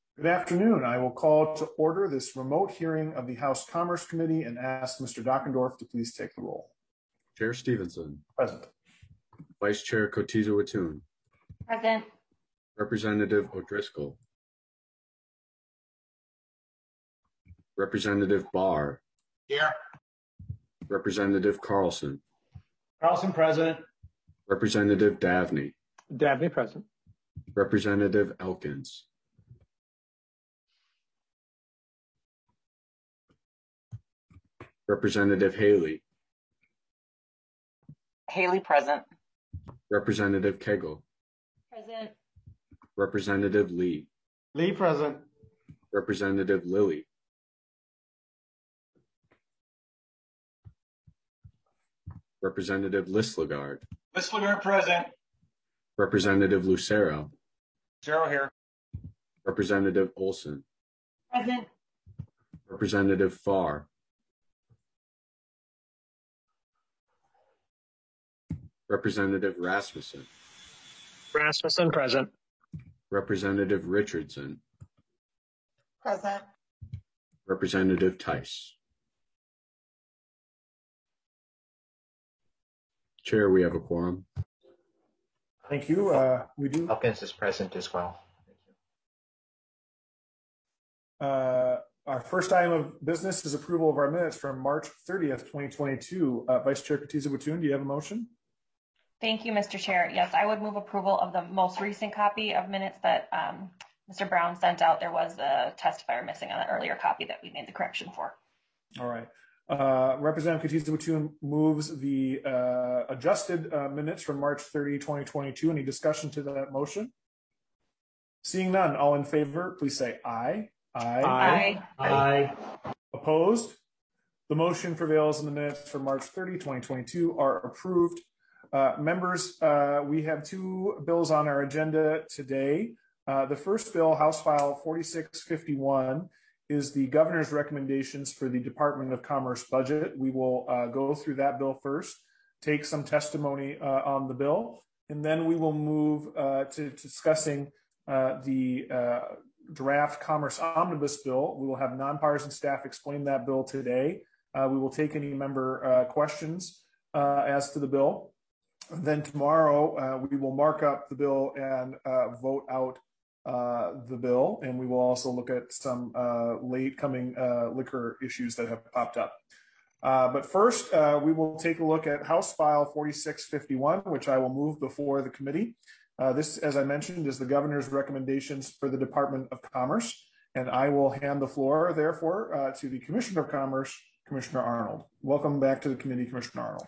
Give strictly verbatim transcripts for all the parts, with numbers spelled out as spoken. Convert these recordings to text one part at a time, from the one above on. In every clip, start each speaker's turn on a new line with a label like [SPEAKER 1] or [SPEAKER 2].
[SPEAKER 1] Good afternoon. I will call to order this remote hearing of the House Commerce Committee and ask Mister Dockendorf to please take the roll.
[SPEAKER 2] Chair Stevenson.
[SPEAKER 1] Present.
[SPEAKER 2] Vice Chair Cotiza-Witthuhn.
[SPEAKER 3] Present.
[SPEAKER 2] Representative O'Driscoll. Representative Barr.
[SPEAKER 4] Here.
[SPEAKER 2] Representative Carlson.
[SPEAKER 4] Carlson present.
[SPEAKER 2] Representative Davney.
[SPEAKER 4] Davney present.
[SPEAKER 2] Representative Elkins. Representative Haley.
[SPEAKER 3] Haley present.
[SPEAKER 2] Representative Kegel.
[SPEAKER 3] Present.
[SPEAKER 2] Representative Lee.
[SPEAKER 4] Lee present.
[SPEAKER 2] Representative Lilly. Representative Listlegard.
[SPEAKER 4] Listlegard present.
[SPEAKER 2] Representative Lucero.
[SPEAKER 4] Zero here.
[SPEAKER 2] Representative Olson.
[SPEAKER 3] Present.
[SPEAKER 2] Representative Farr. Representative Rasmussen.
[SPEAKER 4] Rasmussen present.
[SPEAKER 2] Representative Richardson.
[SPEAKER 3] Present.
[SPEAKER 2] Representative Tice. Chair, we have a quorum.
[SPEAKER 1] Thank you. Uh, we do.
[SPEAKER 5] Elkins is present as well. Thank
[SPEAKER 1] you. Uh, our first item of business is approval of our minutes from March thirtieth, twenty twenty-two. Uh, Vice Chair Cotiza-Witthuhn, do you have a motion?
[SPEAKER 6] Thank you, Mister Chair. Yes, I would move approval of the most recent copy of minutes that um, Mister Brown sent out. There was a testifier missing on the earlier copy that we made the correction for.
[SPEAKER 1] All right. Uh, Representative Cotiza-Witthuhn moves the uh, adjusted uh, minutes from March thirtieth, twenty twenty-two. Any discussion to that motion? Seeing none, all in favor, please say aye. Aye.
[SPEAKER 6] Aye.
[SPEAKER 4] Aye. Aye.
[SPEAKER 1] Opposed? The motion prevails and the minutes from March thirtieth, twenty twenty-two are approved. Uh, members, uh, we have two bills on our agenda today. Uh, the first bill, House File forty-six fifty-one, is the governor's recommendations for the Department of Commerce budget. We will uh, go through that bill first, take some testimony uh, on the bill, and then we will move uh, to discussing uh, the uh, draft Commerce Omnibus Bill. We will have nonpartisan staff explain that bill today. Uh, we will take any member uh, questions uh, as to the bill. Then tomorrow, uh, we will mark up the bill and uh, vote out uh, the bill. And we will also look at some uh, late coming uh, liquor issues that have popped up. Uh, but first, uh, we will take a look at House File forty-six fifty-one, which I will move before the committee. Uh, this, as I mentioned, is the governor's recommendations for the Department of Commerce. And I will hand the floor, therefore, uh, to the Commissioner of Commerce, Commissioner Arnold. Welcome back to the committee, Commissioner Arnold.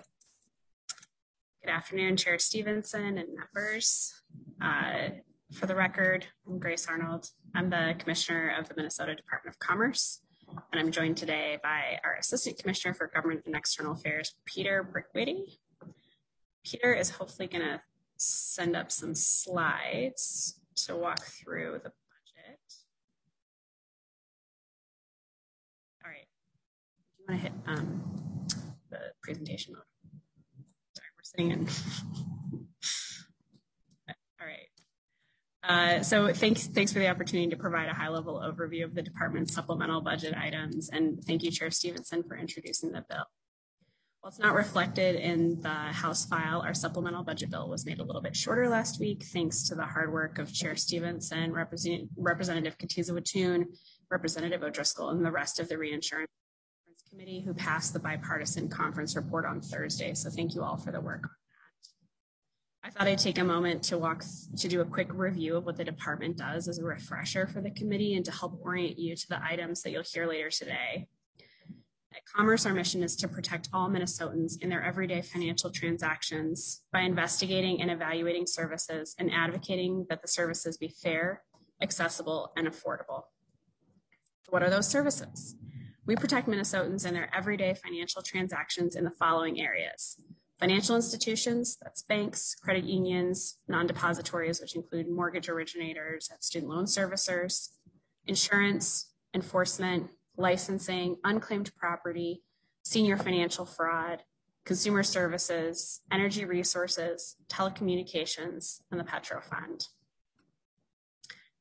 [SPEAKER 7] Good afternoon, Chair Stevenson and members. Uh, for the record, I'm Grace Arnold. I'm the Commissioner of the Minnesota Department of Commerce, and I'm joined today by our Assistant Commissioner for Government and External Affairs, Peter Brickwitty. Peter is hopefully going to send up some slides to walk through the budget. All right. Do you want to hit um, the presentation mode? Sitting in. All right. Uh, so thanks, thanks for the opportunity to provide a high-level overview of the department's supplemental budget items, and thank you, Chair Stevenson, for introducing the bill. While it's not reflected in the House file, our supplemental budget bill was made a little bit shorter last week, thanks to the hard work of Chair Stevenson, Represent, Representative Cotiza-Witthuhn, Representative O'Driscoll, and the rest of the Reinsurance Committee who passed the bipartisan conference report on Thursday. So thank you all for the work on that. I thought I'd take a moment to walk to do a quick review of what the department does as a refresher for the committee and to help orient you to the items that you'll hear later today. At Commerce, our mission is to protect all Minnesotans in their everyday financial transactions by investigating and evaluating services and advocating that the services be fair, accessible, and affordable. What are those services? We protect Minnesotans in their everyday financial transactions in the following areas. Financial institutions, that's banks, credit unions, non-depositories, which include mortgage originators and student loan servicers, insurance, enforcement, licensing, unclaimed property, senior financial fraud, consumer services, energy resources, telecommunications, and the Petro Fund.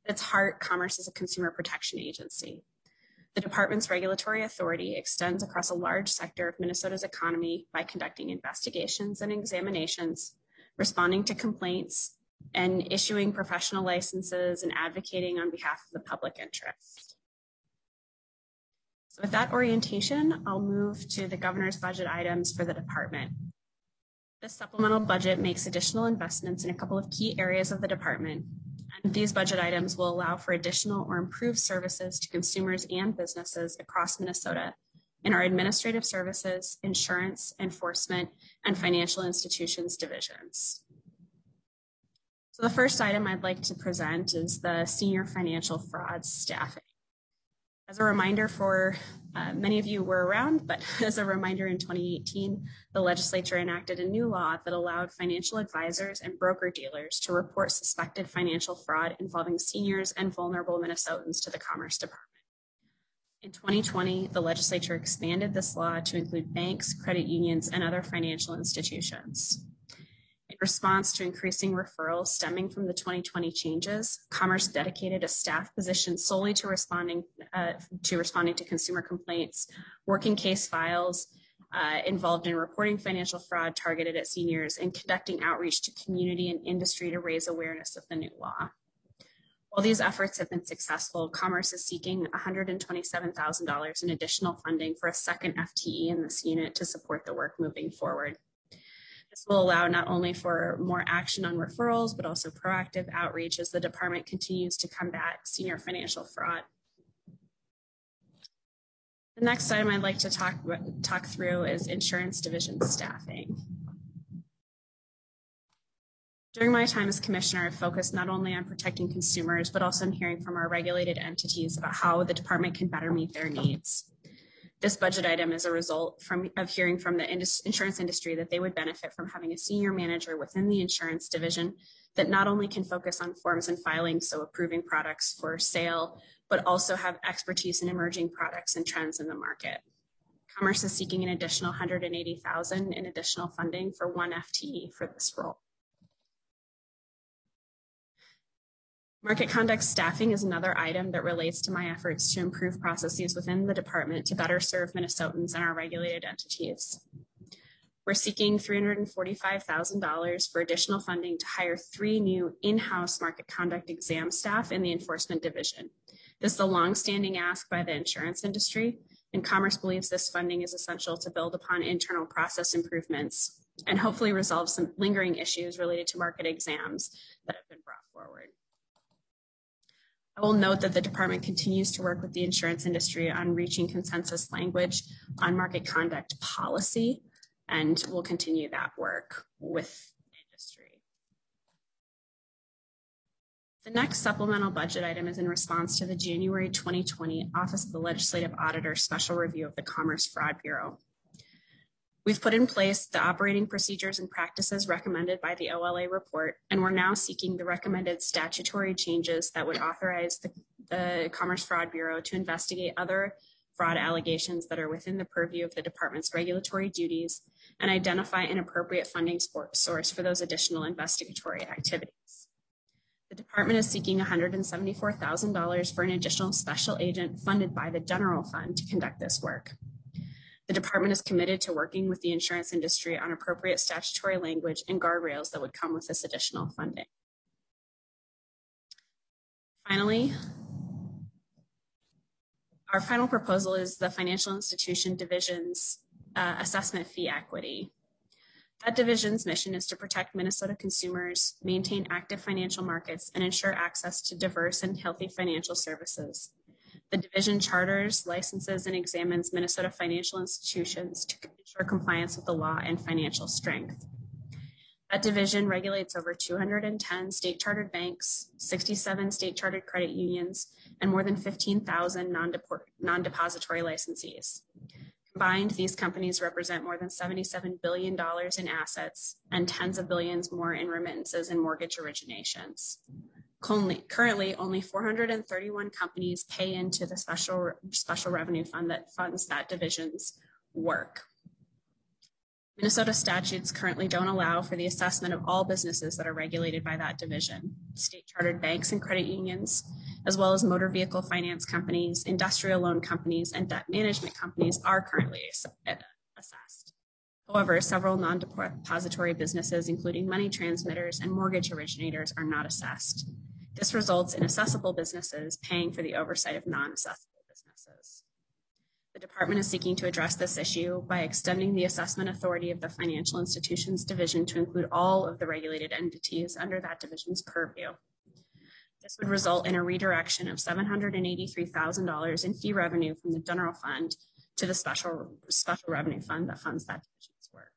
[SPEAKER 7] At its heart, Commerce is a consumer protection agency. The department's regulatory authority extends across a large sector of Minnesota's economy by conducting investigations and examinations, responding to complaints, and issuing professional licenses and advocating on behalf of the public interest. So with that orientation, I'll move to the governor's budget items for the department. This supplemental budget makes additional investments in a couple of key areas of the department, and these budget items will allow for additional or improved services to consumers and businesses across Minnesota in our administrative services, insurance, enforcement, and financial institutions divisions. So the first item I'd like to present is the senior financial fraud staffing. As a reminder for uh, many of you were around, but as a reminder, in twenty eighteen, the legislature enacted a new law that allowed financial advisors and broker-dealers to report suspected financial fraud involving seniors and vulnerable Minnesotans to the Commerce Department. In twenty twenty, the legislature expanded this law to include banks, credit unions, and other financial institutions. In response to increasing referrals stemming from the twenty twenty changes, Commerce dedicated a staff position solely to responding uh, to responding to consumer complaints, working case files uh, involved in reporting financial fraud targeted at seniors, and conducting outreach to community and industry to raise awareness of the new law. While these efforts have been successful, Commerce is seeking one hundred twenty-seven thousand dollars in additional funding for a second F T E in this unit to support the work moving forward. This will allow not only for more action on referrals, but also proactive outreach as the department continues to combat senior financial fraud. The next item I'd like to talk, talk through is insurance division staffing. During my time as commissioner, I've focused not only on protecting consumers, but also in hearing from our regulated entities about how the department can better meet their needs. This budget item is a result from, of hearing from the indus- insurance industry that they would benefit from having a senior manager within the insurance division that not only can focus on forms and filings, so approving products for sale, but also have expertise in emerging products and trends in the market. Commerce is seeking an additional one hundred eighty thousand dollars in additional funding for one F T E for this role. Market conduct staffing is another item that relates to my efforts to improve processes within the department to better serve Minnesotans and our regulated entities. We're seeking three hundred forty-five thousand dollars for additional funding to hire three new in-house market conduct exam staff in the enforcement division. This is a long-standing ask by the insurance industry, and Commerce believes this funding is essential to build upon internal process improvements and hopefully resolve some lingering issues related to market exams that have been brought forward. I will note that the department continues to work with the insurance industry on reaching consensus language on market conduct policy, and we'll continue that work with industry. The next supplemental budget item is in response to the January twenty twenty Office of the Legislative Auditor Special Review of the Commerce Fraud Bureau. We've put in place the operating procedures and practices recommended by the O L A report, and we're now seeking the recommended statutory changes that would authorize the, the Commerce Fraud Bureau to investigate other fraud allegations that are within the purview of the department's regulatory duties and identify an appropriate funding source for those additional investigatory activities. The department is seeking one hundred seventy-four thousand dollars for an additional special agent funded by the general fund to conduct this work. The department is committed to working with the insurance industry on appropriate statutory language and guardrails that would come with this additional funding. Finally, our final proposal is the financial institution division's uh, assessment fee equity. That division's mission is to protect Minnesota consumers, maintain active financial markets, and ensure access to diverse and healthy financial services. The division charters, licenses, and examines Minnesota financial institutions to ensure compliance with the law and financial strength. That division regulates over two hundred ten state-chartered banks, sixty-seven state-chartered credit unions, and more than fifteen thousand non-depository licensees. Combined, these companies represent more than seventy-seven billion dollars in assets and tens of billions more in remittances and mortgage originations. Currently, only four hundred thirty-one companies pay into the special, special revenue fund that funds that division's work. Minnesota statutes currently don't allow for the assessment of all businesses that are regulated by that division. State chartered banks and credit unions, as well as motor vehicle finance companies, industrial loan companies, and debt management companies are currently assessed. However, several non-depository businesses, including money transmitters and mortgage originators, are not assessed. This results in assessable businesses paying for the oversight of non-assessable businesses. The department is seeking to address this issue by extending the assessment authority of the Financial Institutions Division to include all of the regulated entities under that division's purview. This would result in a redirection of seven hundred eighty-three thousand dollars in fee revenue from the general fund to the special, special revenue fund that funds that division's work.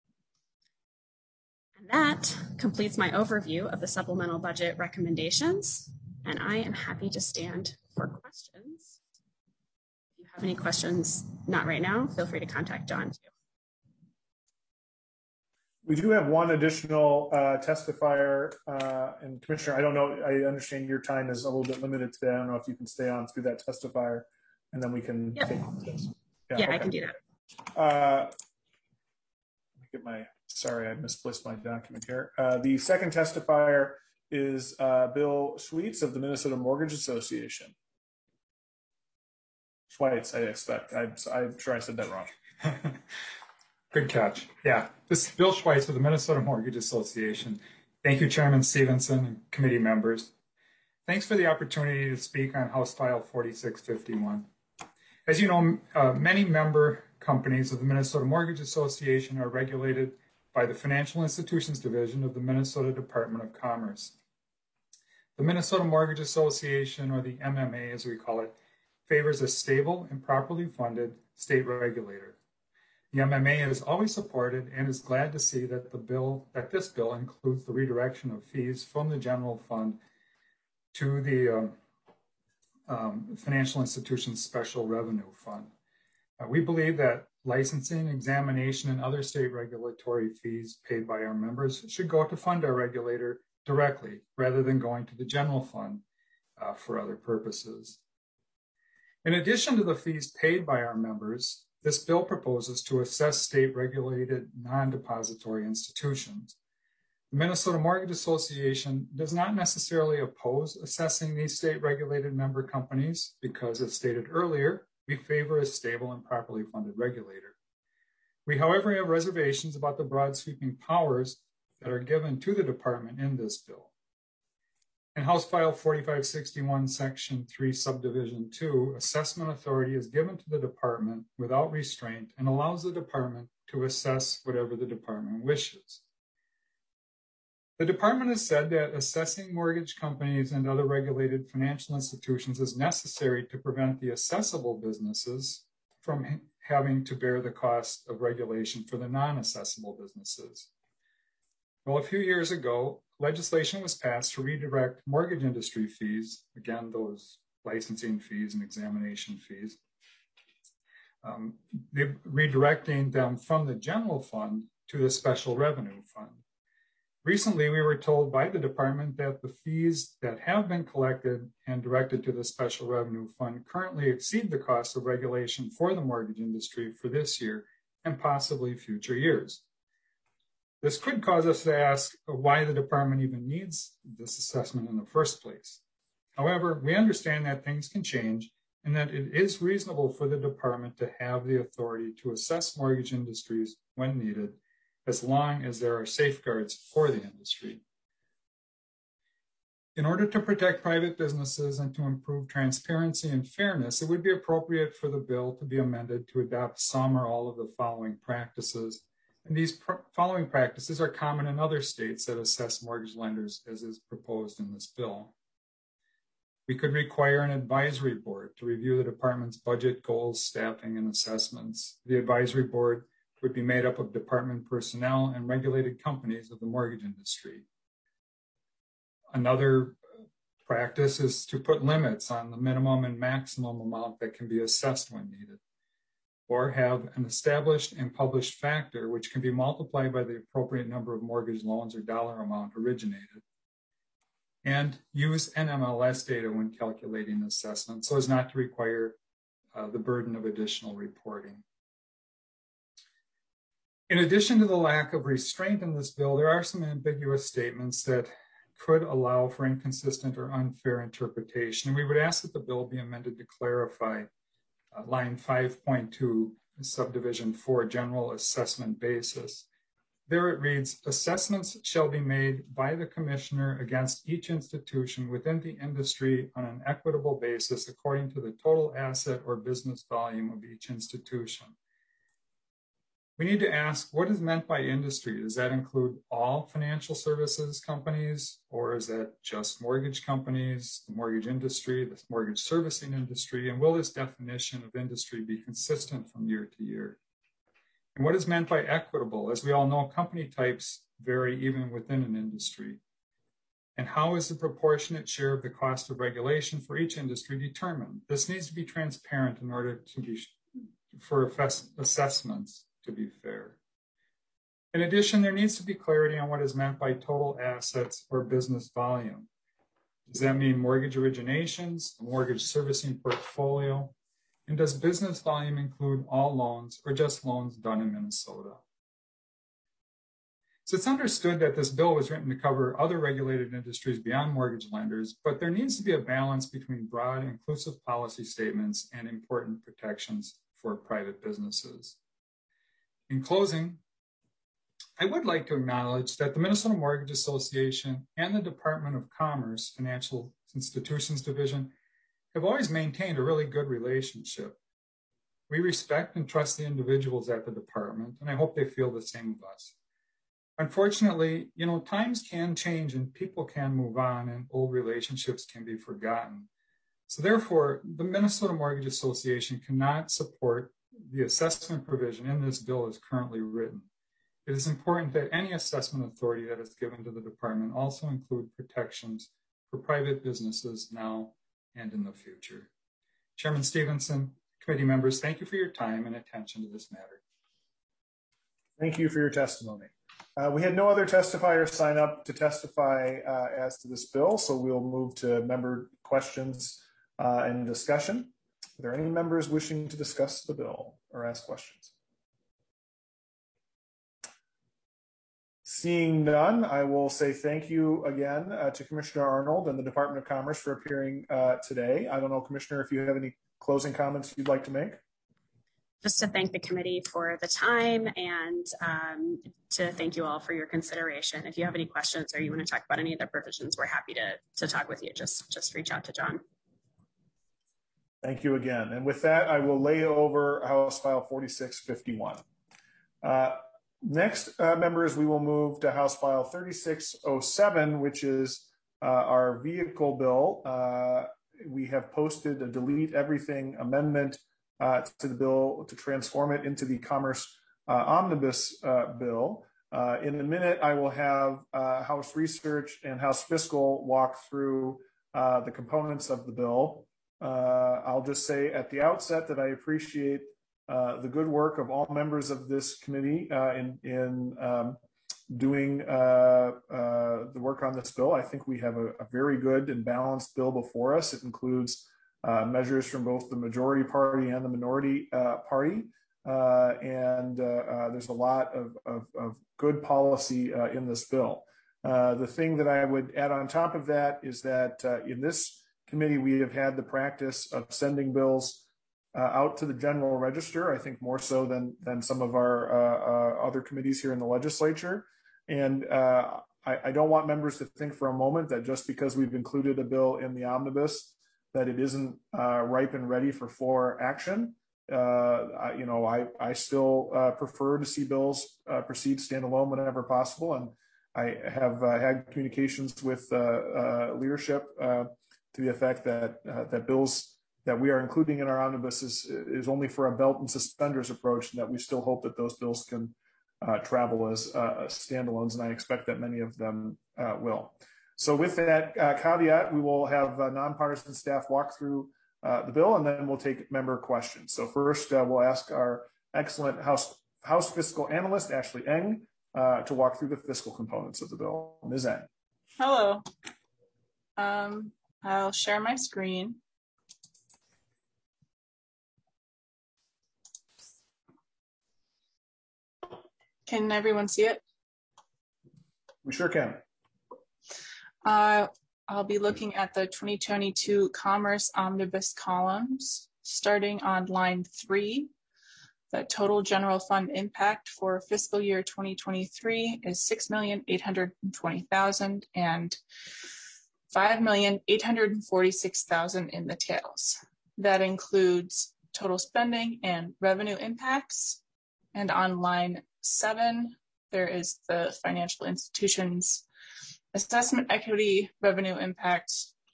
[SPEAKER 7] And that completes my overview of the supplemental budget recommendations, and I am happy to stand for questions. If you have any questions, not right now, feel free to contact John too.
[SPEAKER 1] We do have one additional uh, testifier, uh, and Commissioner, I don't know, I understand your time is a little bit limited today. I don't know if you can stay on through that testifier, and then we can
[SPEAKER 7] Yep.
[SPEAKER 1] take this.
[SPEAKER 7] Yeah, yeah okay. I can do that.
[SPEAKER 1] Uh, let me get my, sorry, I misplaced my document here. Uh, the second testifier is uh, Bill Schweitz of the Minnesota Mortgage Association. Schweitz, I expect. I'm, I'm sure I said that wrong.
[SPEAKER 8] Good catch. Yeah, this is Bill Schweitz with the Minnesota Mortgage Association. Thank you, Chairman Stevenson and committee members. Thanks for the opportunity to speak on House File forty-six fifty-one. As you know, uh, many member companies of the Minnesota Mortgage Association are regulated by the Financial Institutions Division of the Minnesota Department of Commerce. The Minnesota Mortgage Association, or the M M A as we call it, favors a stable and properly funded state regulator. The M M A has always supported and is glad to see that the bill, that this bill includes the redirection of fees from the general fund to the uh, um, Financial Institutions Special Revenue Fund. Uh, we believe that licensing, examination, and other state regulatory fees paid by our members should go to fund our regulator directly rather than going to the general fund uh, for other purposes. In addition to the fees paid by our members, this bill proposes to assess state-regulated non-depository institutions. The Minnesota Mortgage Association does not necessarily oppose assessing these state-regulated member companies because, as stated earlier, we favor a stable and properly funded regulator. We, however, have reservations about the broad sweeping powers that are given to the department in this bill. In House File forty-five sixty-one, Section three, Subdivision two, assessment authority is given to the department without restraint and allows the department to assess whatever the department wishes. The department has said that assessing mortgage companies and other regulated financial institutions is necessary to prevent the assessable businesses from having to bear the cost of regulation for the non-assessable businesses. Well, a few years ago, legislation was passed to redirect mortgage industry fees, again, those licensing fees and examination fees, um, redirecting them from the general fund to the special revenue fund. Recently, we were told by the department that the fees that have been collected and directed to the special revenue fund currently exceed the cost of regulation for the mortgage industry for this year and possibly future years. This could cause us to ask why the department even needs this assessment in the first place. However, we understand that things can change and that it is reasonable for the department to have the authority to assess mortgage industries when needed, as long as there are safeguards for the industry. In order to protect private businesses and to improve transparency and fairness, it would be appropriate for the bill to be amended to adopt some or all of the following practices. And these pr- following practices are common in other states that assess mortgage lenders, as is proposed in this bill. We could require an advisory board to review the department's budget, goals, staffing, and assessments. The advisory board would be made up of department personnel and regulated companies of the mortgage industry. Another practice is to put limits on the minimum and maximum amount that can be assessed when needed, or have an established and published factor which can be multiplied by the appropriate number of mortgage loans or dollar amount originated, and use N M L S data when calculating the assessment so as not to require uh, the burden of additional reporting. In addition to the lack of restraint in this bill, there are some ambiguous statements that could allow for inconsistent or unfair interpretation. And we would ask that the bill be amended to clarify uh, line five point two, subdivision four, general assessment basis. There it reads, assessments shall be made by the commissioner against each institution within the industry on an equitable basis according to the total asset or business volume of each institution. We need to ask, what is meant by industry? Does that include all financial services companies, or is that just mortgage companies, the mortgage industry, the mortgage servicing industry? And will this definition of industry be consistent from year to year? And what is meant by equitable? As we all know, company types vary even within an industry. And how is the proportionate share of the cost of regulation for each industry determined? This needs to be transparent in order to be for assessments to be fair. In addition, there needs to be clarity on what is meant by total assets or business volume. Does that mean mortgage originations, mortgage servicing portfolio? And does business volume include all loans or just loans done in Minnesota? So it's understood that this bill was written to cover other regulated industries beyond mortgage lenders, but there needs to be a balance between broad, inclusive policy statements and important protections for private businesses. In closing, I would like to acknowledge that the Minnesota Mortgage Association and the Department of Commerce Financial Institutions Division have always maintained a really good relationship. We respect and trust the individuals at the department, and I hope they feel the same of us. Unfortunately, you know, times can change and people can move on and old relationships can be forgotten. So therefore, the Minnesota Mortgage Association cannot support the assessment provision in this bill as currently written. It is important that any assessment authority that is given to the department also include protections for private businesses now and in the future. Chairman Stevenson, committee members, thank you for your time and attention to this matter.
[SPEAKER 1] Thank you for your testimony. Uh, we had no other testifiers sign up to testify uh, as to this bill, so we'll move to member questions uh, and discussion. Are there any members wishing to discuss the bill or ask questions? Seeing none, I will say thank you again uh, to Commissioner Arnold and the Department of Commerce for appearing uh, today. I don't know, Commissioner, if you have any closing comments you'd like to make?
[SPEAKER 7] Just to thank the committee for the time and um, to thank you all for your consideration. If you have any questions or you want to talk about any of the provisions, we're happy to, to talk with you. Just, just reach out to John.
[SPEAKER 1] Thank you again. And with that, I will lay over House File forty-six fifty-one. Uh, next, uh, members, we will move to House File thirty-six oh seven, which is uh, our vehicle bill. Uh, we have posted a delete everything amendment uh, to the bill to transform it into the Commerce uh, Omnibus uh, bill. Uh, in a minute, I will have uh, House Research and House Fiscal walk through uh, the components of the bill. Uh, I'll just say at the outset that I appreciate uh, the good work of all members of this committee uh, in, in um, doing uh, uh, the work on this bill. I think we have a, a very good and balanced bill before us. It includes uh, measures from both the majority party and the minority uh, party. Uh, and uh, uh, there's a lot of, of, of good policy uh, in this bill. Uh, the thing that I would add on top of that is that uh, in this committee, we have had the practice of sending bills uh, out to the general register, I think more so than, than some of our uh, uh, other committees here in the legislature. And uh, I, I don't want members to think for a moment that just because we've included a bill in the omnibus, that it isn't uh, ripe and ready for floor action. Uh, I, you know, I, I still uh, prefer to see bills uh, proceed standalone whenever possible. And I have uh, had communications with uh, uh, leadership uh, to the effect that uh, that bills that we are including in our omnibus is, is only for a belt and suspenders approach, and that we still hope that those bills can uh, travel as uh, standalones, and I expect that many of them uh, will. So with that uh, caveat, we will have uh, nonpartisan staff walk through uh, the bill, and then we'll take member questions. So first, uh, we'll ask our excellent House, House Fiscal Analyst, Ashley Eng, uh, to walk through the fiscal components of the bill. Miz Eng.
[SPEAKER 9] Hello. Um, I'll share my screen. Can everyone see it?
[SPEAKER 1] We sure can.
[SPEAKER 9] Uh, I'll be looking at the twenty twenty-two Commerce Omnibus columns, starting on line three. The total general fund impact for fiscal year twenty twenty-three is six million eight hundred twenty thousand dollars and five million eight hundred forty-six thousand dollars in the tails. That includes total spending and revenue impacts. And on line seven, there is the financial institutions assessment equity revenue impact.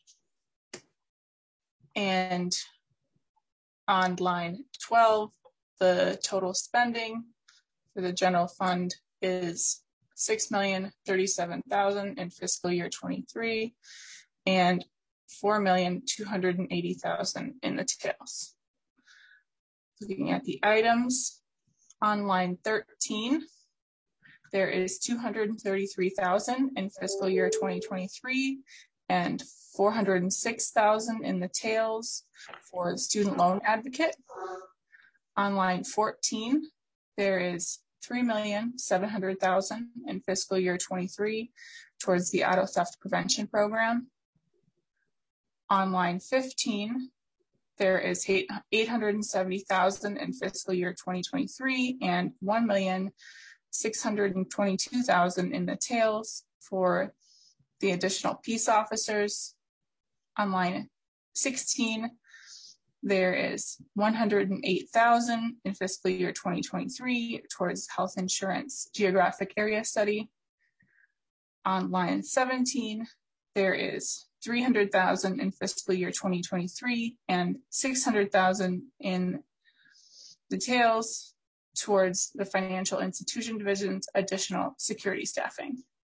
[SPEAKER 9] And on line twelve, the total spending for the general fund is six million thirty-seven thousand in fiscal year twenty-three and four million two hundred eighty thousand in the tails. Looking at the items on line thirteen, there is two hundred thirty-three thousand in fiscal year twenty twenty-three and four hundred six thousand in the tails for the student loan advocate. On line fourteen, there is three million seven hundred thousand in fiscal year twenty-three towards the auto theft prevention program. On line fifteen, there is eight hundred seventy thousand in fiscal year twenty twenty-three and one million six hundred twenty-two thousand in the tails for the additional peace officers. On line sixteen, there is one hundred eight thousand in fiscal year twenty twenty-three towards health insurance geographic area study. On line seventeen, there is three hundred thousand in fiscal year twenty twenty-three and six hundred thousand in details towards the financial institution division's additional security staffing.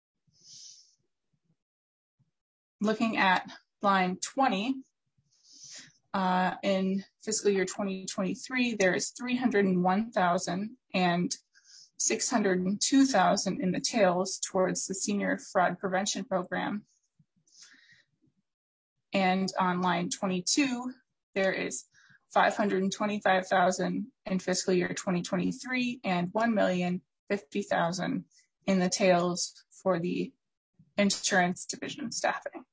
[SPEAKER 9] Looking at line twenty, uh, in fiscal year twenty twenty-three, there is three hundred one thousand and six hundred two thousand in the tails towards the senior fraud prevention program. And on line twenty-two, there is five hundred twenty-five thousand in fiscal year twenty twenty-three and one million fifty thousand in the tails for the insurance division staffing.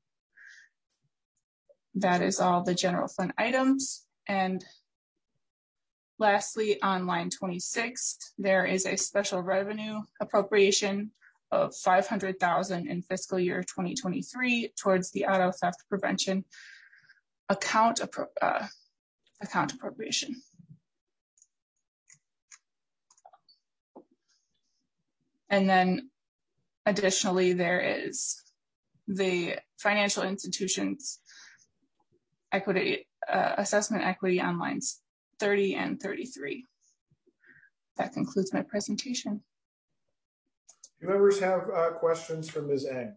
[SPEAKER 9] That is all the general fund items. And lastly, on line twenty-six, there is a special revenue appropriation of five hundred thousand in fiscal year twenty twenty-three towards the auto theft prevention account, appro uh, account appropriation. And then additionally, there is the financial institutions equity uh, assessment equity on lines thirty and thirty-three. That concludes my presentation.
[SPEAKER 1] Do members have uh, questions for Miz Eng?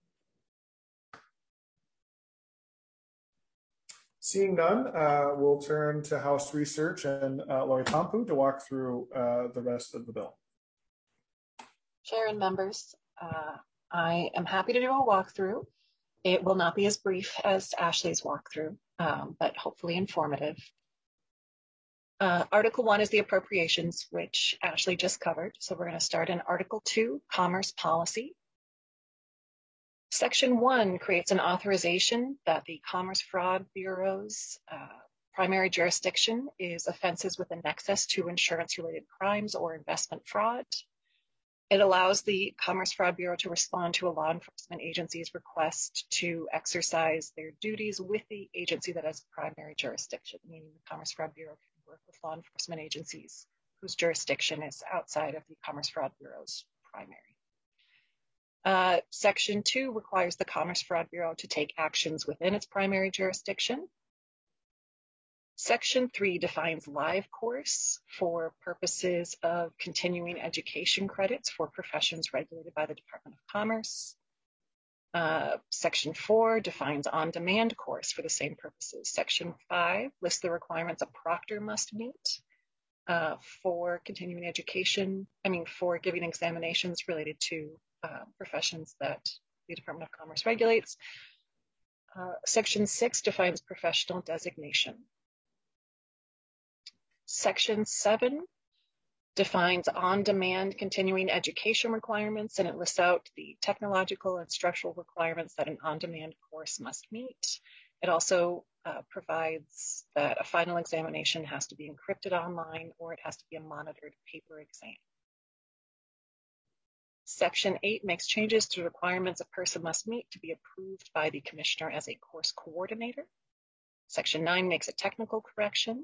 [SPEAKER 1] Seeing none, uh, we'll turn to House Research and uh, Lori Pompu to walk through uh, the rest of the bill.
[SPEAKER 3] Chair and members, uh, I am happy to do a walkthrough. It will not be as brief as Ashley's walkthrough, um, but hopefully informative. Uh, Article one is the appropriations, which Ashley just covered. So we're going to start in Article two, Commerce Policy. Section one creates an authorization that the Commerce Fraud Bureau's uh, primary jurisdiction is offenses with a nexus to insurance-related crimes or investment fraud. It allows the Commerce Fraud Bureau to respond to a law enforcement agency's request to exercise their duties with the agency that has primary jurisdiction, meaning the Commerce Fraud Bureau can work with law enforcement agencies whose jurisdiction is outside of the Commerce Fraud Bureau's primary. Uh, Section two requires the Commerce Fraud Bureau to take actions within its primary jurisdiction. Section three defines live course for purposes of continuing education credits for professions regulated by the Department of Commerce. Uh, Section four defines on-demand course for the same purposes. Section five lists the requirements a proctor must meet uh, for continuing education, I mean, for giving examinations related to uh, professions that the Department of Commerce regulates. Uh, Section six defines professional designation. Section seven defines on-demand continuing education requirements, and it lists out the technological and structural requirements that an on-demand course must meet. It also uh, provides that a final examination has to be encrypted online, or it has to be a monitored paper exam. Section eight makes changes to requirements a person must meet to be approved by the commissioner as a course coordinator. Section nine makes a technical correction.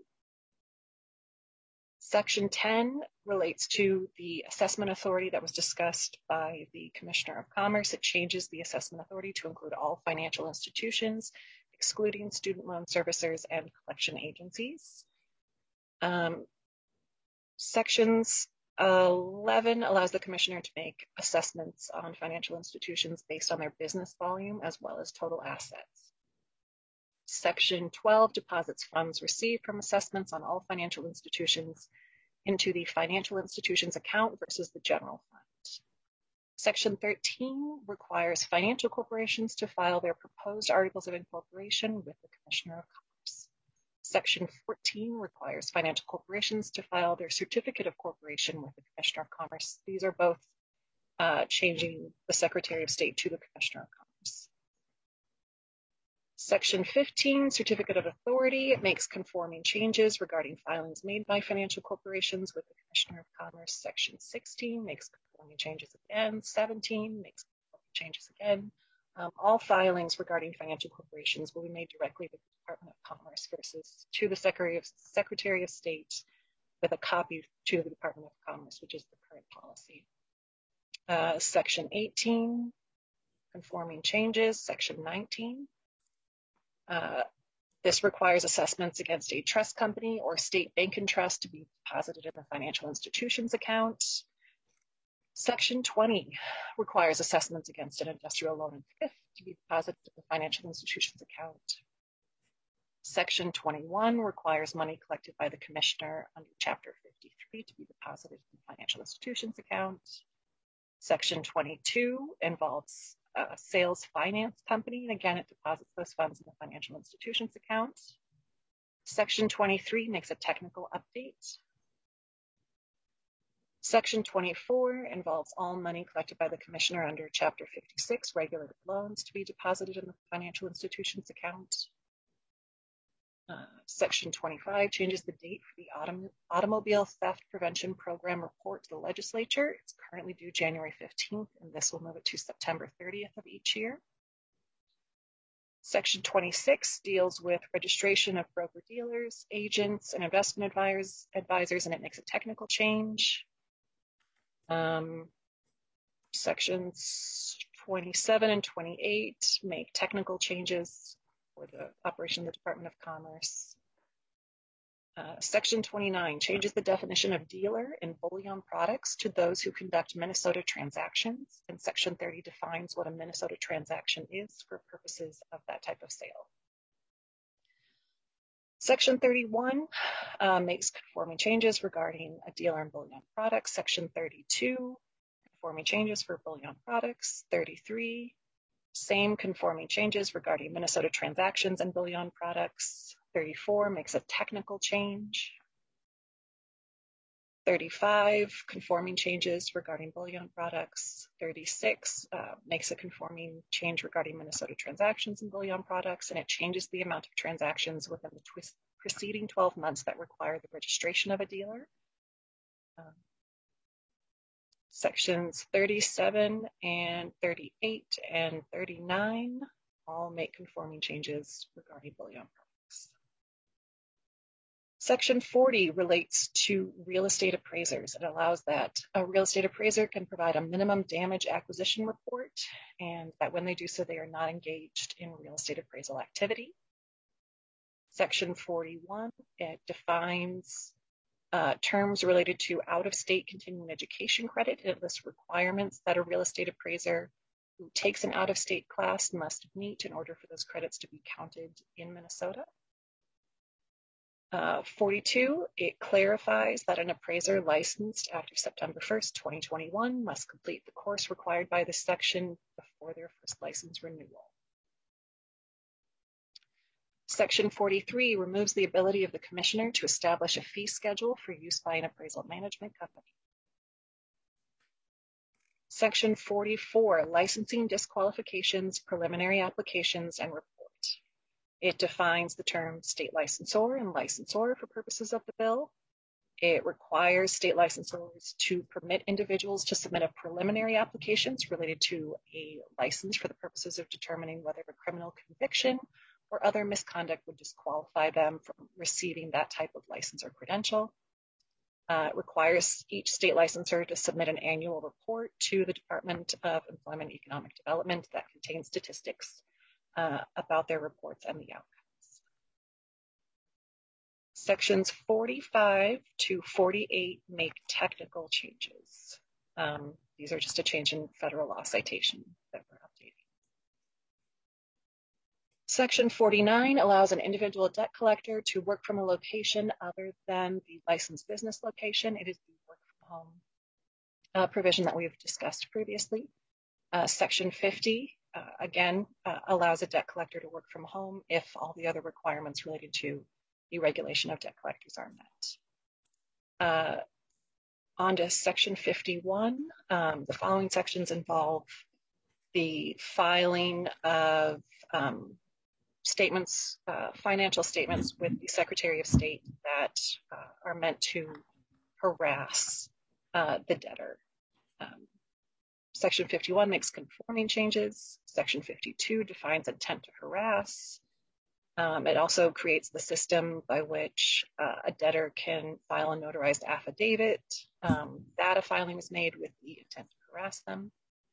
[SPEAKER 3] Section ten relates to the assessment authority that was discussed by the Commissioner of Commerce. It changes the assessment authority to include all financial institutions, excluding student loan servicers and collection agencies. Um, sections eleven allows the Commissioner to make assessments on financial institutions based on their business volume as well as total assets. Section twelve deposits funds received from assessments on all financial institutions into the financial institutions account versus the general fund. Section thirteen requires financial corporations to file their proposed articles of incorporation with the Commissioner of Commerce. Section fourteen requires financial corporations to file their certificate of corporation with the Commissioner of Commerce. These are both uh, changing the Secretary of State to the Commissioner of Commerce. Section fifteen, Certificate of Authority, it makes conforming changes regarding filings made by financial corporations with the Commissioner of Commerce. Section sixteen makes conforming changes again. seventeen makes conforming changes again. Um, all filings regarding financial corporations will be made directly with the Department of Commerce versus to the Secretary of, Secretary of State with a copy to the Department of Commerce, which is the current policy. Uh, Section eighteen, conforming changes. Section nineteen. Uh, this requires assessments against a trust company or state bank and trust to be deposited in the financial institutions account. Section twenty requires assessments against an industrial loan and fifth to be deposited in the financial institutions account. Section twenty-one requires money collected by the Commissioner under Chapter fifty-three to be deposited in the financial institutions account. Section twenty-two involves a sales finance company, and again, it deposits those funds in the financial institutions account. Section twenty-three makes a technical update. Section twenty-four involves all money collected by the Commissioner under Chapter fifty-six, regulated loans, to be deposited in the financial institutions account. Uh, Section twenty-five changes the date for the autom Automobile Theft Prevention Program report to the legislature. It's currently due January fifteenth, and this will move it to September thirtieth of each year. Section twenty-six deals with registration of broker-dealers, agents, and investment advisors, advisors, and it makes a technical change. Um, sections twenty-seven and twenty-eight make technical changes for the operation of the Department of Commerce. Uh, Section twenty-nine changes the definition of dealer in bullion products to those who conduct Minnesota transactions, and Section thirty defines what a Minnesota transaction is for purposes of that type of sale. Section thirty-one uh, makes conforming changes regarding a dealer in bullion products. Section thirty-two, conforming changes for bullion products. thirty-three, same conforming changes regarding Minnesota transactions and bullion products. thirty-four makes a technical change. thirty-five, conforming changes regarding bullion products. thirty-six uh, makes a conforming change regarding Minnesota transactions and bullion products, and it changes the amount of transactions within the twist preceding twelve months that require the registration of a dealer. Um, Sections thirty-seven and thirty-eight and thirty-nine all make conforming changes regarding bullion products. Section forty relates to real estate appraisers. It allows that a real estate appraiser can provide a minimum damage acquisition report, and that when they do so, they are not engaged in real estate appraisal activity. Section forty-one, it defines Uh, terms related to out-of-state continuing education credit. It lists requirements that a real estate appraiser who takes an out-of-state class must meet in order for those credits to be counted in Minnesota. Uh, forty-two, it clarifies that an appraiser licensed after September first, twenty twenty-one must complete the course required by this section before their first license renewal. Section forty-three removes the ability of the commissioner to establish a fee schedule for use by an appraisal management company. Section forty-four, licensing disqualifications, preliminary applications, and report. It defines the term state licensor and licensor for purposes of the bill. It requires state licensors to permit individuals to submit a preliminary applications related to a license for the purposes of determining whether a criminal conviction or other misconduct would disqualify them from receiving that type of license or credential. Uh, it requires each state licensor to submit an annual report to the Department of Employment and Economic Development that contains statistics uh, about their reports and the outcomes. Sections forty-five to forty-eight make technical changes. Um, these are just a change in federal law citation that we're updating. Section forty-nine allows an individual debt collector to work from a location other than the licensed business location. It is the work from home uh, provision that we've discussed previously. Uh, Section fifty, uh, again, uh, allows a debt collector to work from home if all the other requirements related to the regulation of debt collectors are met. Uh, on to Section fifty-one, um, the following sections involve the filing of um, statements, uh, financial statements with the Secretary of State that uh, are meant to harass uh, the debtor. Um, Section fifty-one makes conforming changes. Section fifty-two defines intent to harass. Um, it also creates the system by which uh, a debtor can file a notarized affidavit um, that a filing is made with the intent to harass them.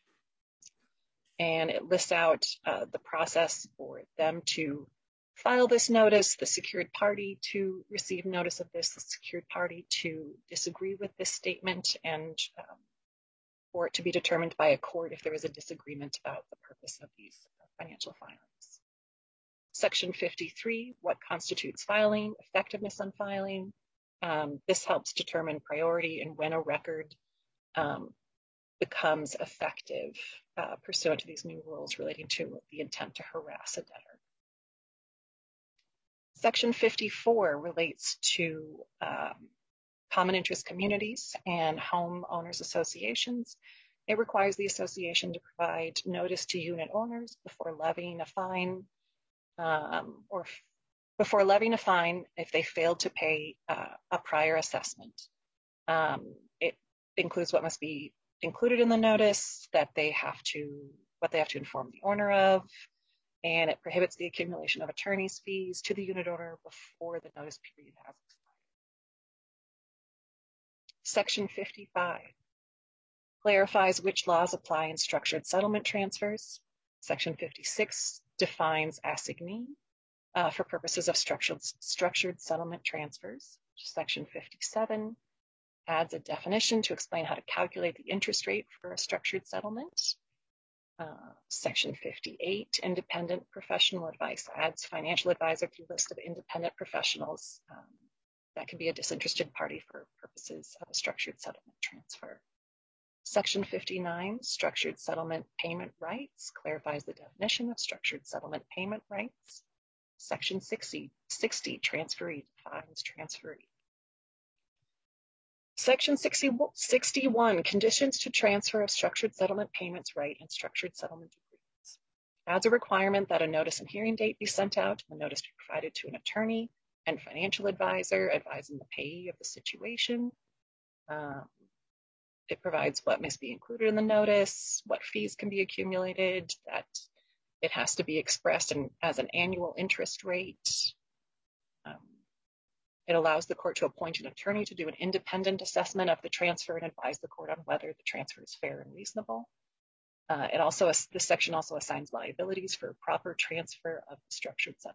[SPEAKER 3] And it lists out uh, the process for them to file this notice, the secured party to receive notice of this, the secured party to disagree with this statement, and um, for it to be determined by a court if there is a disagreement about the purpose of these financial filings. Section fifty-three, what constitutes filing, effectiveness on filing. Um, this helps determine priority and when a record um, becomes effective uh, pursuant to these new rules relating to the intent to harass a debtor. Section fifty-four relates to um, common interest communities and homeowners associations. It requires the association to provide notice to unit owners before levying a fine um, or f- before levying a fine if they failed to pay uh, a prior assessment. Um, it includes what must be included in the notice, that they have to, what they have to inform the owner of, and it prohibits the accumulation of attorney's fees to the unit owner before the notice period has expired. Section fifty-five clarifies which laws apply in structured settlement transfers. Section fifty-six defines assignee uh, for purposes of structured, structured settlement transfers. Section fifty-seven adds a definition to explain how to calculate the interest rate for a structured settlement. Uh, Section fifty-eight, independent professional advice, adds financial advisor to the list of independent professionals um, that can be a disinterested party for purposes of a structured settlement transfer. Section fifty-nine, structured settlement payment rights, clarifies the definition of structured settlement payment rights. Section sixty, sixty transferee, defines transferee. Section sixty, sixty-one, conditions to transfer of structured settlement payments right and structured settlement agreements. Adds a requirement that a notice and hearing date be sent out, and the notice be provided to an attorney and financial advisor advising the payee of the situation. Um, it provides what must be included in the notice, what fees can be accumulated, that it has to be expressed in, as an annual interest rate. Um, It allows the court to appoint an attorney to do an independent assessment of the transfer and advise the court on whether the transfer is fair and reasonable. Uh, it also, this section also assigns liabilities for proper transfer of the structured settlement.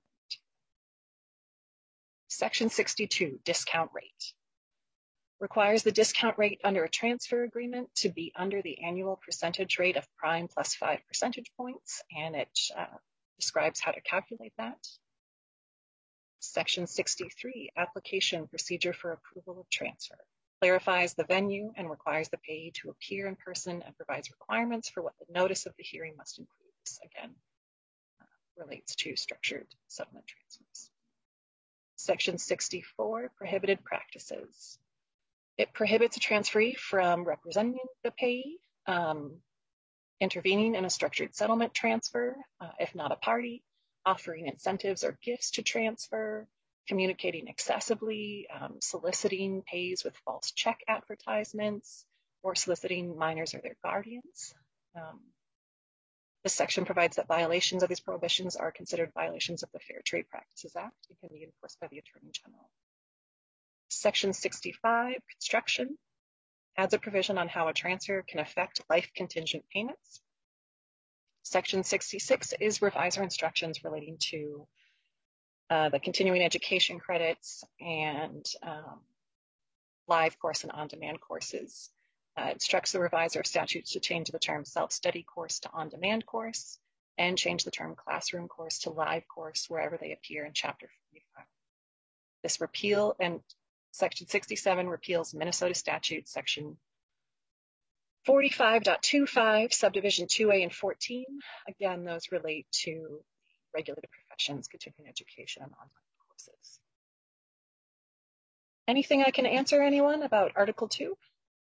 [SPEAKER 3] Section sixty-two, discount rate. Requires the discount rate under a transfer agreement to be under the annual percentage rate of prime plus five percentage points, and it uh, describes how to calculate that. Section sixty-three, application procedure for approval of transfer, clarifies the venue and requires the payee to appear in person and provides requirements for what the notice of the hearing must include. This, again, uh, relates to structured settlement transfers. Section sixty-four, prohibited practices. It prohibits a transferee from representing the payee, um, intervening in a structured settlement transfer, uh, if not a party, offering incentives or gifts to transfer, communicating excessively, um, soliciting payees with false check advertisements, or soliciting minors or their guardians. Um, this section provides that violations of these prohibitions are considered violations of the Fair Trade Practices Act and can be enforced by the Attorney General. Section sixty-five, construction, adds a provision on how a transfer can affect life contingent payments. Section sixty-six is revisor instructions relating to uh, the continuing education credits and um, live course and on-demand courses. Uh, instructs the revisor of statutes to change the term self-study course to on-demand course and change the term classroom course to live course wherever they appear in Chapter forty-five. This repeal and Section sixty-seven repeals Minnesota statute section forty-five point twenty-five, subdivision two A and fourteen. Again, those relate to regulated professions, continuing education, and online courses. Anything I can answer anyone about Article two?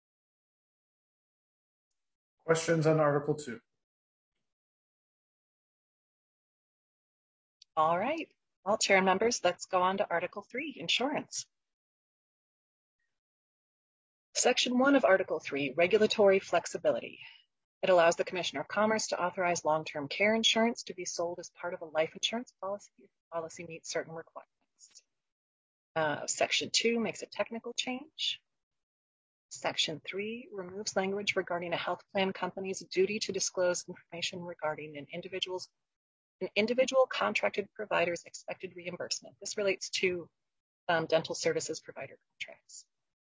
[SPEAKER 1] Questions on Article two?
[SPEAKER 3] All right. Well, Chair and members, let's go on to Article three, insurance. Section one of Article three, regulatory flexibility. It allows the Commissioner of Commerce to authorize long-term care insurance to be sold as part of a life insurance policy if the policy meets certain requirements. Uh, Section two makes a technical change. Section three removes language regarding a health plan company's duty to disclose information regarding an individual's an individual contracted provider's expected reimbursement. This relates to um, dental services provider contracts.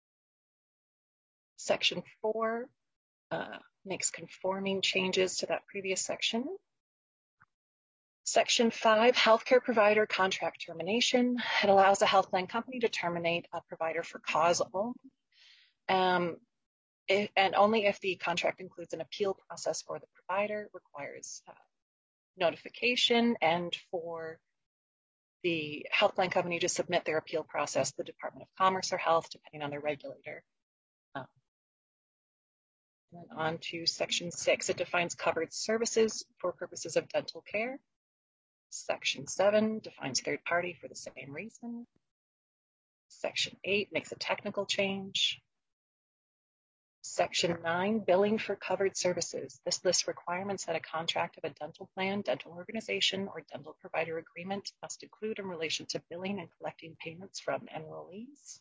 [SPEAKER 3] Section four uh, makes conforming changes to that previous section. Section five, healthcare provider contract termination. It allows a health plan company to terminate a provider for cause only, um, it, and only if the contract includes an appeal process for the provider, requires uh, notification, and for the health plan company to submit their appeal process to the Department of Commerce or Health, depending on their regulator. Um, and then on to Section six, it defines covered services for purposes of dental care. Section seven defines third party for the same reason. Section eight makes a technical change. Section nine, billing for covered services. This lists requirements that a contract of a dental plan, dental organization, or dental provider agreement must include in relation to billing and collecting payments from enrollees.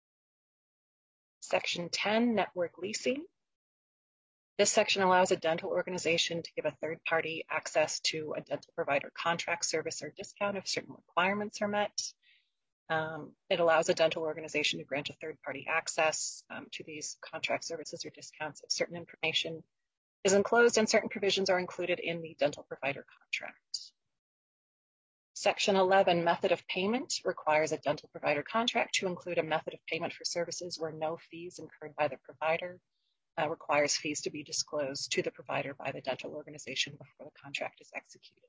[SPEAKER 3] Section ten, network leasing. This section allows a dental organization to give a third party access to a dental provider contract, service, or discount if certain requirements are met. Um, it allows a dental organization to grant a third-party access um, to these contract services or discounts if certain information is enclosed and certain provisions are included in the dental provider contract. Section eleven, method of payment, requires a dental provider contract to include a method of payment for services where no fees incurred by the provider, uh, requires fees to be disclosed to the provider by the dental organization before the contract is executed.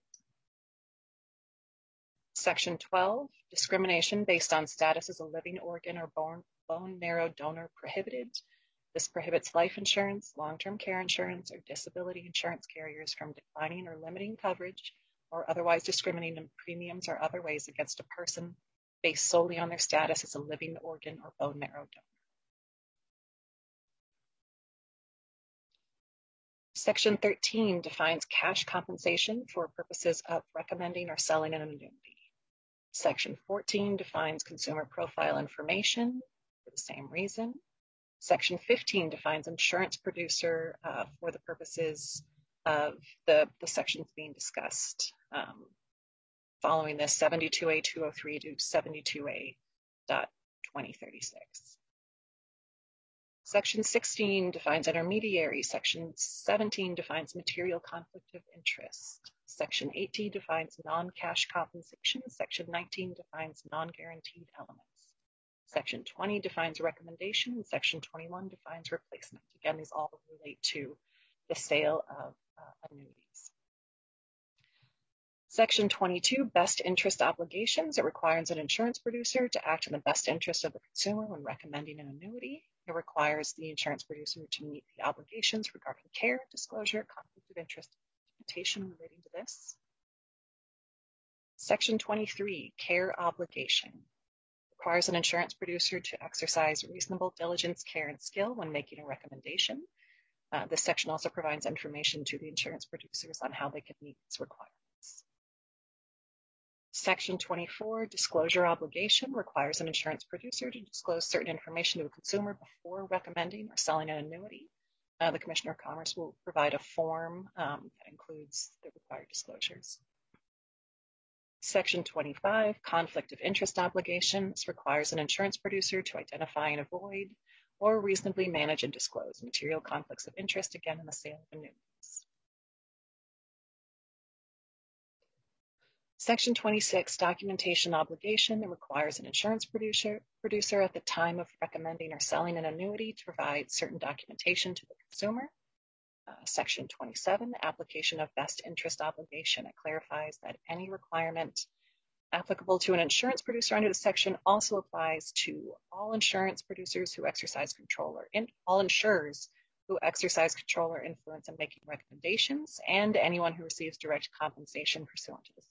[SPEAKER 3] Section twelve, discrimination based on status as a living organ or bone, bone marrow donor prohibited. This prohibits life insurance, long-term care insurance, or disability insurance carriers from declining or limiting coverage or otherwise discriminating in premiums or other ways against a person based solely on their status as a living organ or bone marrow donor. Section thirteen defines cash compensation for purposes of recommending or selling an annuity. Section fourteen defines consumer profile information for the same reason. Section fifteen defines insurance producer uh, for the purposes of the, the sections being discussed. Um, following this, seventy-two A two oh three to seventy-two A twenty thirty-six. Section sixteen defines intermediary. Section seventeen defines material conflict of interest. Section eighteen defines non-cash compensation. Section nineteen defines non-guaranteed elements. Section twenty defines recommendation, and Section twenty-one defines replacement. Again, these all relate to the sale of uh, annuities. Section twenty-two, best interest obligations. It requires an insurance producer to act in the best interest of the consumer when recommending an annuity. It requires the insurance producer to meet the obligations regarding care, disclosure, conflict of interest, documentation relating to this. Section twenty-three, care obligation. Requires an insurance producer to exercise reasonable diligence, care, and skill when making a recommendation. Uh, this section also provides information to the insurance producers on how they can meet these requirements. Section twenty-four, disclosure obligation, requires an insurance producer to disclose certain information to a consumer before recommending or selling an annuity. Uh, the Commissioner of Commerce will provide a form um, that includes the required disclosures. Section twenty-five, conflict of interest obligations, requires an insurance producer to identify and avoid or reasonably manage and disclose material conflicts of interest, again in the sale of annuities. Section twenty-six, documentation obligation. It requires an insurance producer, producer at the time of recommending or selling an annuity to provide certain documentation to the consumer. Uh, Section twenty-seven, application of best interest obligation. It clarifies that any requirement applicable to an insurance producer under the section also applies to all insurance producers who exercise control or in, all insurers who exercise control or influence in making recommendations, and anyone who receives direct compensation pursuant to this.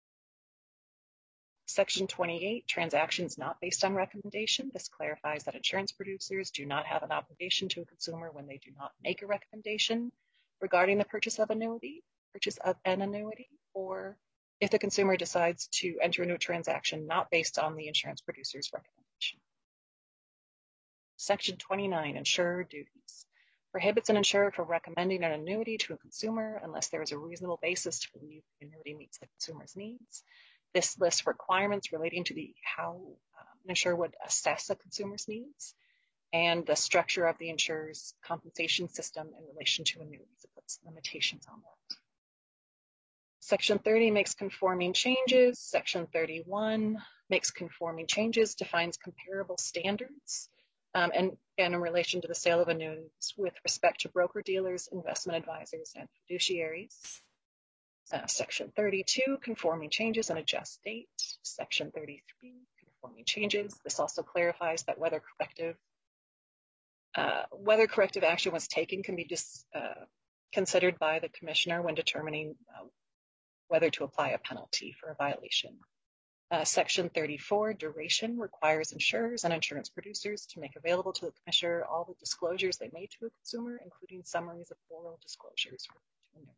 [SPEAKER 3] Section twenty-eight, transactions not based on recommendation. This clarifies that insurance producers do not have an obligation to a consumer when they do not make a recommendation regarding the purchase of annuity, purchase of an annuity, or if the consumer decides to enter into a transaction not based on the insurance producer's recommendation. Section twenty-nine, insurer duties. Prohibits an insurer from recommending an annuity to a consumer unless there is a reasonable basis to believe the annuity meets the consumer's needs. This lists requirements relating to the how um, an insurer would assess a consumer's needs and the structure of the insurer's compensation system in relation to annuities. It puts limitations on that. Section thirty makes conforming changes. Section thirty-one makes conforming changes, defines comparable standards, um, and, and in relation to the sale of annuities with respect to broker-dealers, investment advisors, and fiduciaries. Uh, Section thirty-two, conforming changes and adjust date. Section thirty-three, conforming changes. This also clarifies that whether corrective uh, whether corrective action was taken can be dis, uh, considered by the Commissioner when determining uh, whether to apply a penalty for a violation. Uh, Section thirty-four, duration, requires insurers and insurance producers to make available to the Commissioner all the disclosures they made to a consumer, including summaries of oral disclosures for annuities.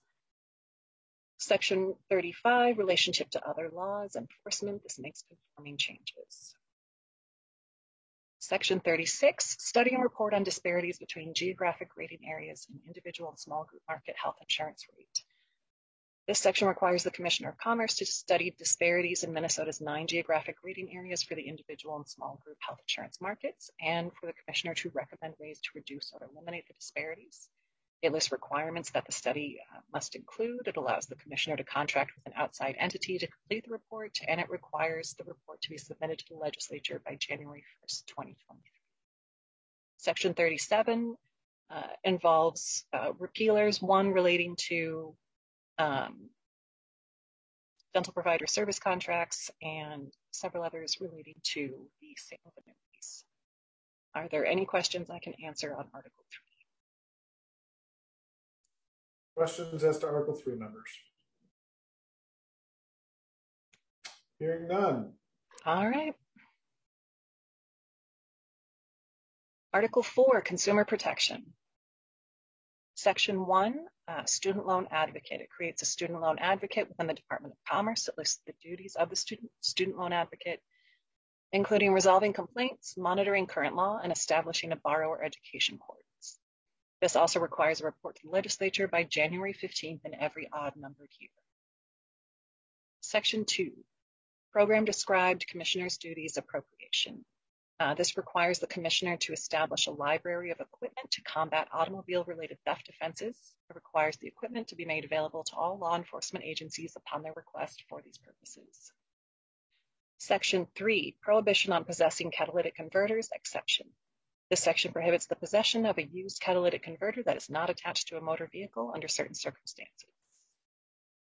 [SPEAKER 3] Section thirty-five, relationship to other laws, enforcement. This makes conforming changes. Section thirty-six, study and report on disparities between geographic rating areas and individual and small group market health insurance rate. This section requires the Commissioner of Commerce to study disparities in Minnesota's nine geographic rating areas for the individual and small group health insurance markets, and for the Commissioner to recommend ways to reduce or eliminate the disparities. It lists requirements that the study uh, must include. It allows the Commissioner to contract with an outside entity to complete the report, and it requires the report to be submitted to the legislature by January first, twenty twenty-three. Section thirty-seven uh, involves uh, repealers, one relating to um, dental provider service contracts and several others relating to the sale of annuities. Are there any questions I can answer on Article three?
[SPEAKER 1] Questions as to Article three, members? Hearing none.
[SPEAKER 3] All right. Article four, consumer protection. Section one, uh, student loan advocate. It creates a student loan advocate within the Department of Commerce. It lists the duties of the student, student loan advocate, including resolving complaints, monitoring current law, and establishing a borrower education court. This also requires a report to the legislature by January fifteenth in every odd numbered year. Section two, program described Commissioner's duties appropriation. Uh, this requires the Commissioner to establish a library of equipment to combat automobile-related theft offenses. It requires the equipment to be made available to all law enforcement agencies upon their request for these purposes. Section three, prohibition on possessing catalytic converters, exception. This section prohibits the possession of a used catalytic converter that is not attached to a motor vehicle under certain circumstances.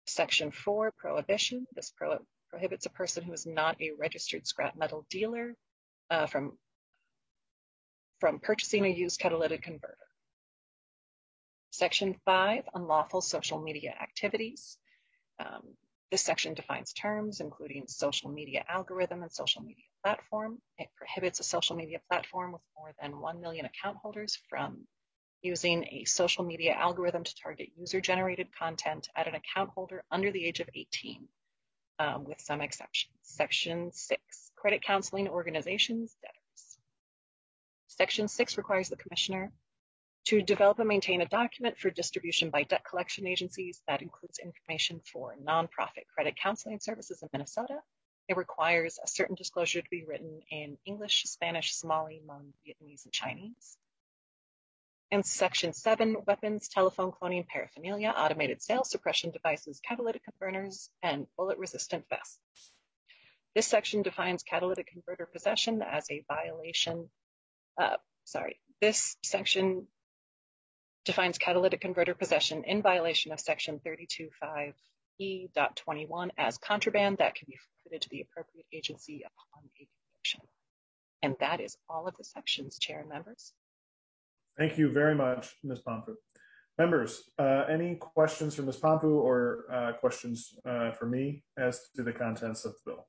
[SPEAKER 3] Section four, prohibition. This pro prohibits a person who is not a registered scrap metal dealer uh, from, from purchasing a used catalytic converter. Section five, unlawful social media activities. Um, this section defines terms, including social media algorithm and social media platform. It prohibits a social media platform with more than one million account holders from using a social media algorithm to target user-generated content at an account holder under the age of eighteen, um, with some exceptions. Section six, credit counseling organizations, debtors. Section six requires the commissioner to develop and maintain a document for distribution by debt collection agencies that includes information for nonprofit credit counseling services in Minnesota. It requires a certain disclosure to be written in English, Spanish, Somali, Hmong, Vietnamese, and Chinese. And section seven, weapons, telephone cloning paraphernalia, automated sales suppression devices, catalytic converters, and bullet-resistant vests. This section defines catalytic converter possession as a violation, uh, sorry, this section defines catalytic converter possession in violation of section thirty-two five E twenty-one as contraband that can be forwarded to the appropriate agency upon a conviction. And that is all of the sections, Chair and members.
[SPEAKER 1] Thank you very much, Miz Pompu. Members, uh, any questions for Miz Pompu or uh, questions uh, for me as to the contents of the bill?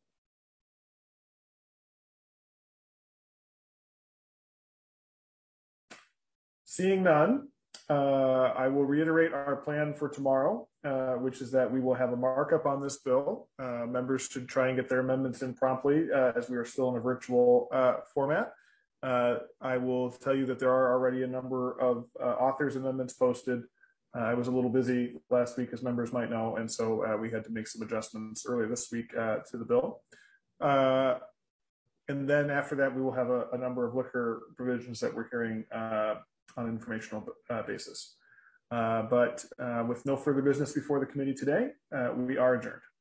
[SPEAKER 1] Seeing none, uh, I will reiterate our plan for tomorrow, uh, which is that we will have a markup on this bill. Uh, members should try and get their amendments in promptly uh, as we are still in a virtual uh, format. Uh, I will tell you that there are already a number of uh, authors' amendments posted. Uh, I was a little busy last week, as members might know, and so uh, we had to make some adjustments earlier this week uh, to the bill. Uh, and then after that, we will have a, a number of liquor provisions that we're hearing uh, on an informational uh, basis. Uh, but uh, with no further business before the committee today, uh, we are adjourned.